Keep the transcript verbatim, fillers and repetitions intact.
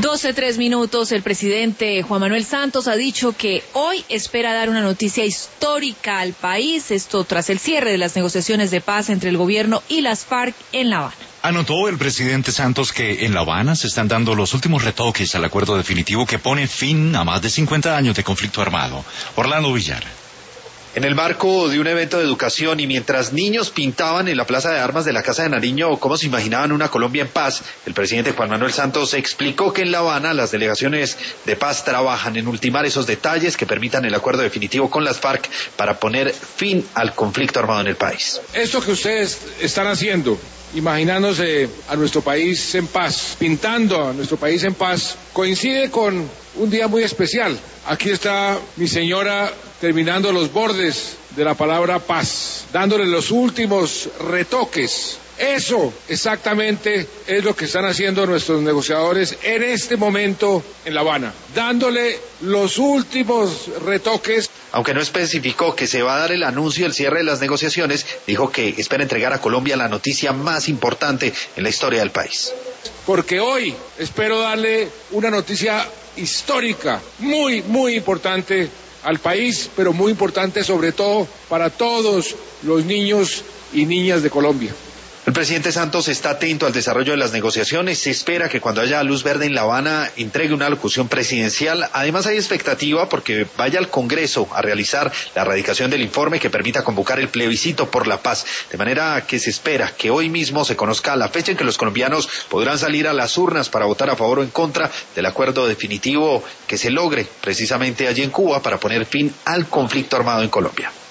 doce, tres minutos. El presidente Juan Manuel Santos ha dicho que hoy espera dar una noticia histórica al país, esto tras el cierre de las negociaciones de paz entre el gobierno y las FARC en La Habana. Anotó el presidente Santos que en La Habana se están dando los últimos retoques al acuerdo definitivo que pone fin a más de cincuenta años de conflicto armado. Orlando Villar. En el marco de un evento de educación y mientras niños pintaban en la Plaza de Armas de la Casa de Nariño cómo se imaginaban una Colombia en paz, el presidente Juan Manuel Santos explicó que en La Habana las delegaciones de paz trabajan en ultimar esos detalles que permitan el acuerdo definitivo con las FARC para poner fin al conflicto armado en el país. Esto que ustedes están haciendo, imaginándose a nuestro país en paz, pintando a nuestro país en paz, coincide con un día muy especial. Aquí está mi señora terminando los bordes de la palabra paz, dándole los últimos retoques. Eso exactamente es lo que están haciendo nuestros negociadores en este momento en La Habana, dándole los últimos retoques. Aunque no especificó que se va a dar el anuncio del cierre de las negociaciones, dijo que espera entregar a Colombia la noticia más importante en la historia del país. Porque hoy espero darle una noticia histórica, muy, muy importante al país, pero muy importante sobre todo para todos los niños y niñas de Colombia. El presidente Santos está atento al desarrollo de las negociaciones. Se espera que cuando haya luz verde en La Habana entregue una locución presidencial. Además hay expectativa porque vaya al Congreso a realizar la radicación del informe que permita convocar el plebiscito por la paz. De manera que se espera que hoy mismo se conozca la fecha en que los colombianos podrán salir a las urnas para votar a favor o en contra del acuerdo definitivo que se logre precisamente allí en Cuba para poner fin al conflicto armado en Colombia.